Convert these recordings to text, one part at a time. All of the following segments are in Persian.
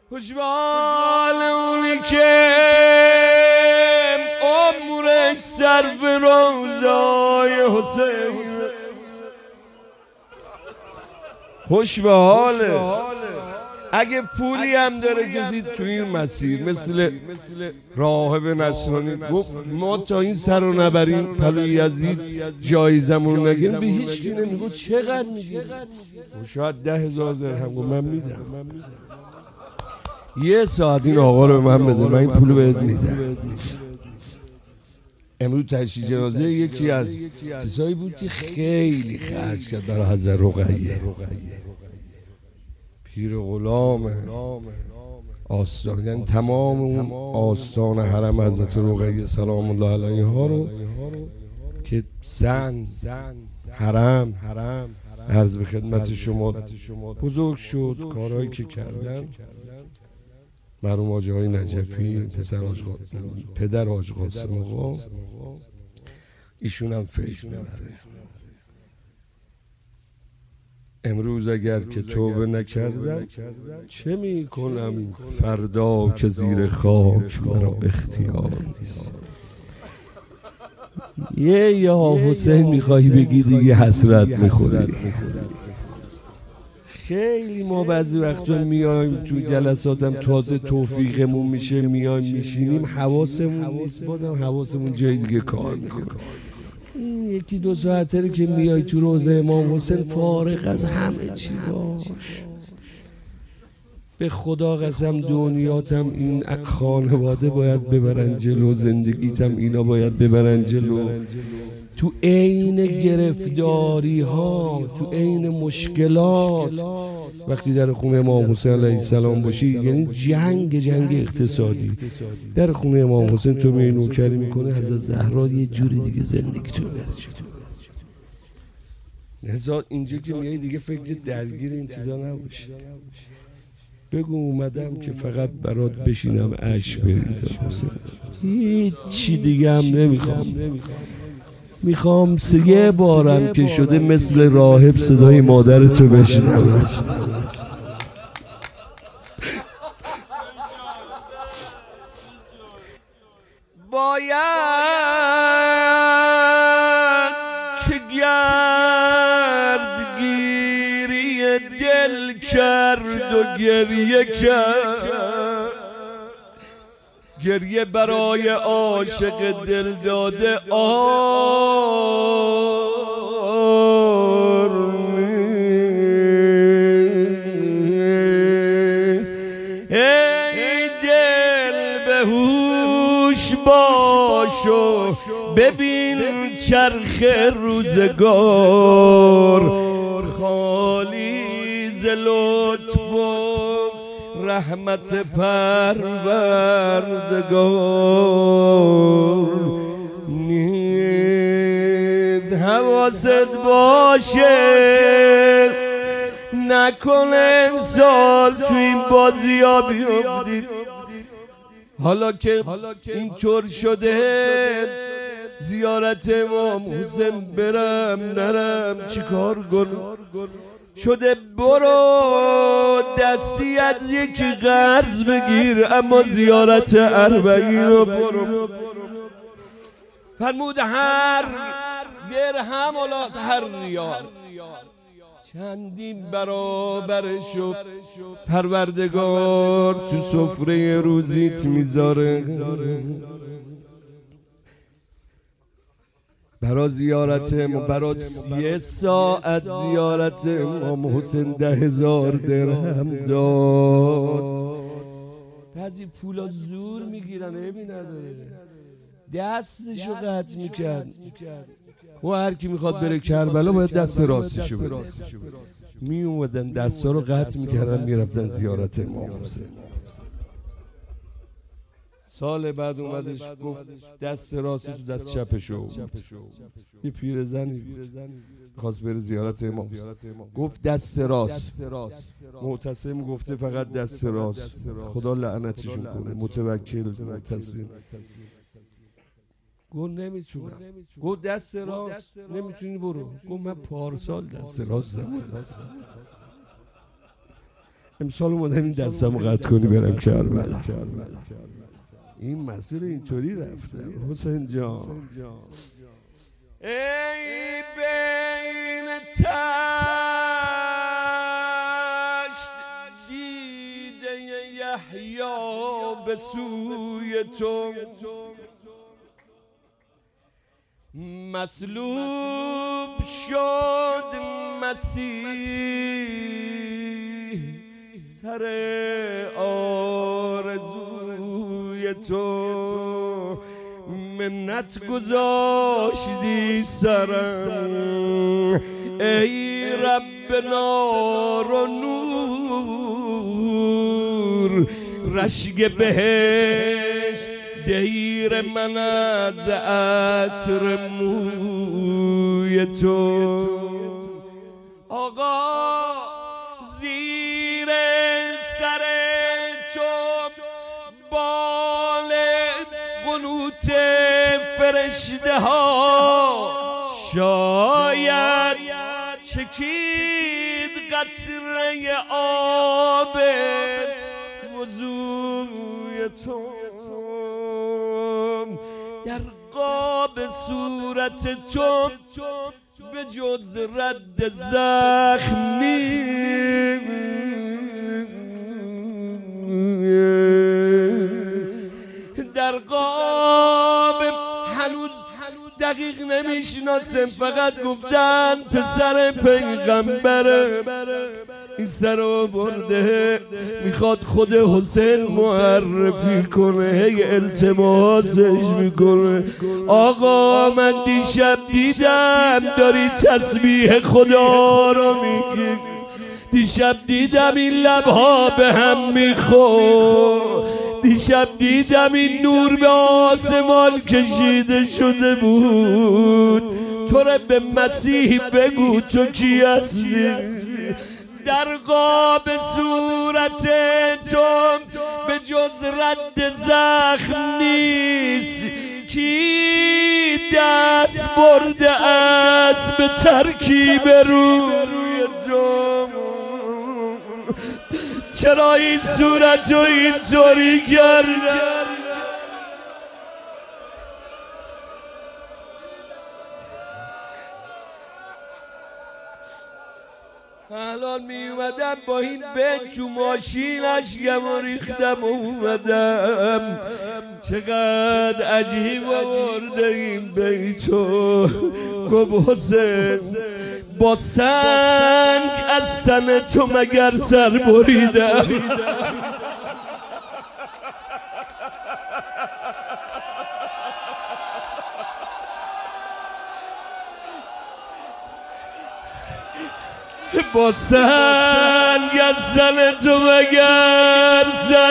خوشبال اونی که عمرش صرف روضای حسین، خوش به حالش. اگه پولی هم داره کسی تو این مسیر، مثل راهب نصرانی گفت ما تا این سر رو نبریم پلوی یزید جایزمون رو نگیریم، به هیچ کی نمیگو چقدر میگی، شاید 10,000 درهم. من میدم، یه ساعت این آقا رو به من بده، من این پولو بهت میدم. امروز تشییع جنازه یکی از چیزایی بود که خیلی خرج کرد برای حضرت رقیه، پیر غلام آستان، یعنی تمام اون آستان حرم حضرت رقیه سلام الله علیها رو که زن حرم عرض به خدمت شما بزرگ شد. کارهایی که کردن مرحوم حاجی های نجفی، پدر حاج قاسم آقا، ایشون هم فکر میبره. امروز اگر که توبه نکردم چه میکنم فردا که زیر خاک مرا اختیار نیست. یا حسین میخوایی بگی دیگه حسرت میخوری. خیلی ما بعضی وقتا میایم تو جلساتم تازه توفیقمون میشه میایم میشینیم حواسمون نیست، بازم حواسمون جای دیگه کار میکنه. این یکی دو ساعته که میای تو روضه امام حسین فارغ از همه چی باش. به خدا قسم دنیاتم این خانواده باید ببرن جلو، زندگیتم اینا باید ببرن جلو. تو عین گرفتاری ها، تو عین مشکلات، وقتی در خونه امام حسین علیه السلام باشی، یعنی جنگ اقتصادی، در خونه امام حسین تو می نوکری میکنه حضرت زهرا یه جوری دیگه زندگی تو بره. لذا اینجا که میای دیگه فکر درگیر این چیزا نباشی. بگو اومدم که فقط برات بشینم عشق بریزم حسین، هیچی دیگه هم نمیخوام. میخوام یه بارم که شده مثل راهب صدای مادرتو بشنوم. باید که گردگیری دل کرد و گریه کرد، گریه برای عاشق دل داده نیست. ای دل به هوش باش و ببین چرخ روزگار، خالی ز لطف رحمت پروردگار نیز. حواست باشه نکنه امسال تو این بازی ها بیفتی. حالا که اینطور شده زیارت امام حسین برم نرم چیکار کنم شده، برو دستی از یکی قرض بگیر اما زیارت اربعین رو برو. فرمود هر درهم و هر ریال چندین برابرشو پروردگار تو سفره روزیت میذاره. برای زیارت برات 1 ساعت زیارت امام حسین 10,000 درهم داد. بعضی پولا زور میگیرن، عیبی نداره، دستشو قطع میکرد. و هر کی میخواد بره کربلا باید دست راستشو بده. می اومدن دستا رو قطع میکردن میرفتن زیارت امام حسین. سال بعد اومدش گفت دست راست تو دست چپشو. یه پیرزنی خواست بره زیارت امام، گفت دست راست. معتصم گفته فقط دست راست. خدا لعنتشون کنه. متوکل معتصم گفت نمیتونم. گفت دست راست نمیتونی برو. گفت من پارسال دست راست زدم. امسال اومدم این دستمو قطع کنی برم کربلا. این مسیر اینطوری رفتم حسین جان. ای بین تشت دیده یحیی به سوی تو، مصلوب شد مسیح سر آرزوی تو، منت گذاشتی سرم ای رب نار و نور، رشک بهشت دیر من از عطر موی تو. آقا زیر سر تو بال قنوت فرشته ها شاید چکید قطره آب وضوی تو، در قاب صورت تو به جز رد زخم در قاب هنوز دقیق نمیشناسم، فقط گفتن پسر پیغمبره. این سر رو برده میخواد خود حسین معرفی کنه، هی التماسش میکنه. آقا من دیشب دیدم داری تسبیح خدا رو میگی، دیشب دیدم این لبها به هم میخور، دیشب دیدم این نور به آسمان کشیده شده بود. تو رو به مسیح بگو تو کی هستی؟ در قاب صورت تو به جز رد زخم نیست، کی دست برده است به ترکیب روی تو؟ چرا این صورت رو اینطوری کردن؟ الان می اومدم با این بیت تو ماشینش گم ریختم و اومدم. چقدر عجیب آورده این بیتو. گفت حسین با سنگ از تن تو مگر سر بریدم؟ با سنگ از تن تو مگر سر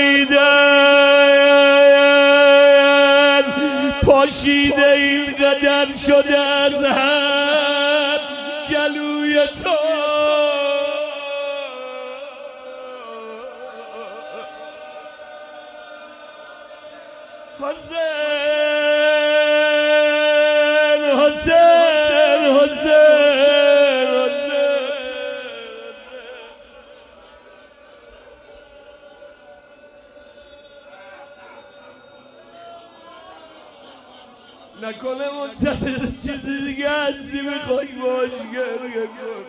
بریدن؟ پاشیده این قدر شده از هم گلوی تو. حسین حسین حسین نکنه منتظر چیزی دیگه هستی میخوای باش گریه کن.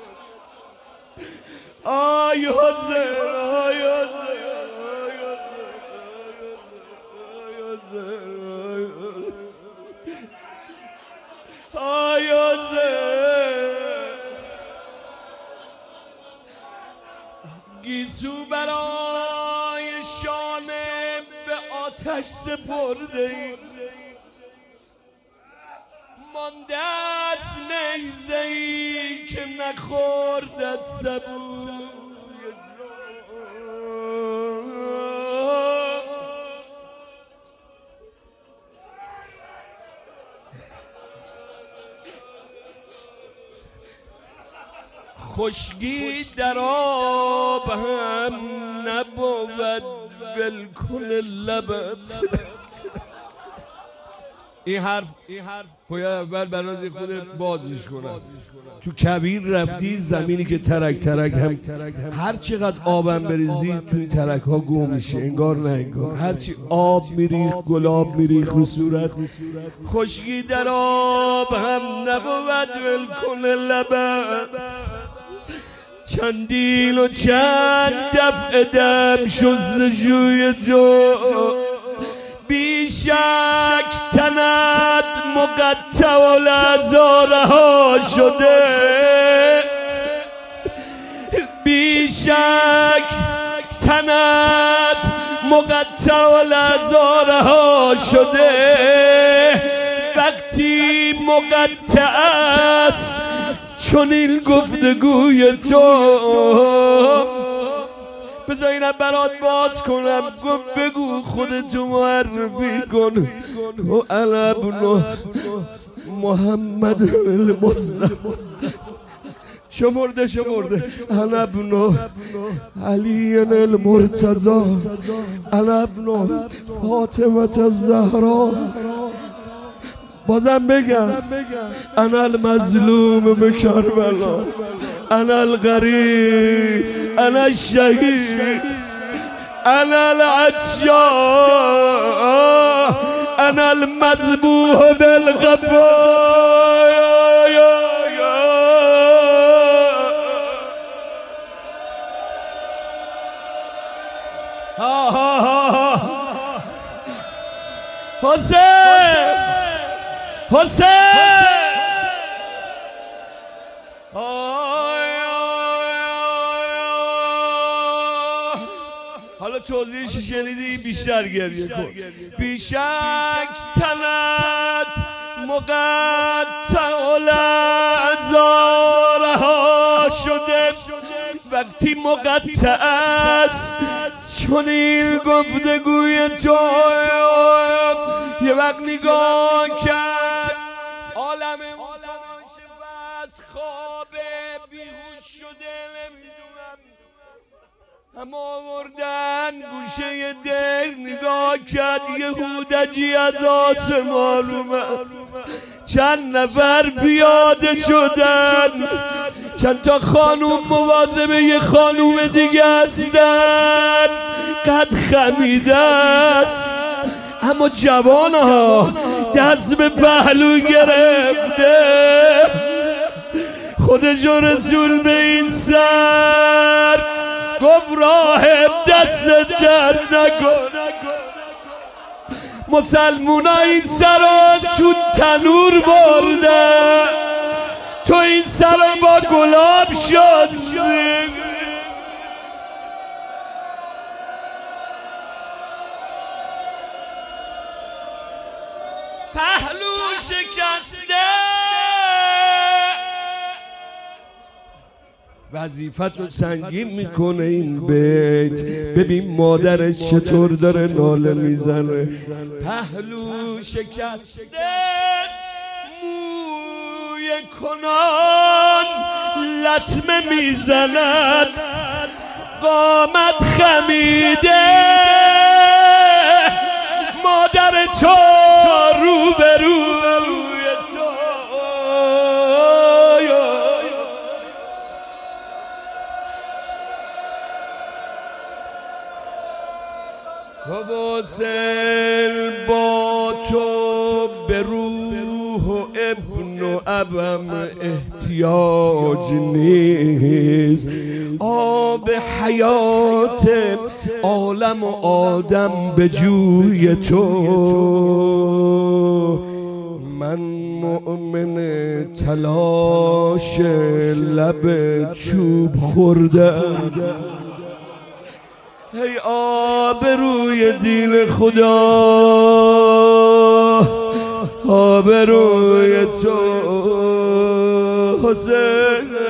آی حسین آی حسین آی حسین، گیسو برای شانه به آتش سپرده ایم، مانده از نیزه‌ای که نخورد از سبوی خشکی در آب هم نبود ول کن لبت. این حرف باید اول برای خود بازش کنم. تو کبیر رفتی زمینی که ترک ترک هم هر چقدر آبم بریزی تو این ترک ها گم میشه، انگار نه انگار. هرچی آب میریخ گلاب میریخ رو صورت، خشکی در آب هم نبود ول کنه لبت. چندین و چند دفعه دم شستشوی تو، بیشک تنت مقطع و لعذاره ها شده، بیشک تنت مقطع و لعذاره ها شده. وقتی مقطع است چون این گفتگوی تو، بذار اینم برات باز کنم، بگو خودتو معرفی کن. و انا ابن محمد المصطفى، شمرده انا ابن علی المرتضی، انا ابن فاطمه الزهرا. بازم بگم انا المظلوم بکربلا، انا الغریب، انا الشهید، انا العطشان، انا المذبوح بالغفار. حسین حالا توضیحش شنیدی، بیشتر گریه کن. بیشک تنت مقطع العذاره ها شده، وقتی مقطع است چون این گفتگوی تو. یه وقت نگاه کرد عالم از خواب بیهوش شده، نمیدونم هم آوردن گوشه در، نگاه کرد یه هودجی از آسمان اومد، چند نفر پیاده شدن، چند تا خانوم مواظب یه خانوم دیگه هستن، قد خمیده است اما جوان ها دست به پهلو گرفته، خودشو رسول به این سر، گفت راهب دست درد نکن. مسلمونا این سران تو تنور بردن، تو این سران با گلاب شستی. پهلو شکسته، وظیفتو سنگین میکنه این بیت. ببین مادرش چطور داره ناله میزنه. پهلو شکسته موی کنان لطمه میزند، قامت خمیده مادر تو روبروی تو. واصل با تو به روح و ابن و ابم احتیاج نیست، آب حیات عالم و آدم به جوی تو. من مؤمن تلاش لب چوب خوردم، ای آبروی دین خدا، آبروی تو حسین.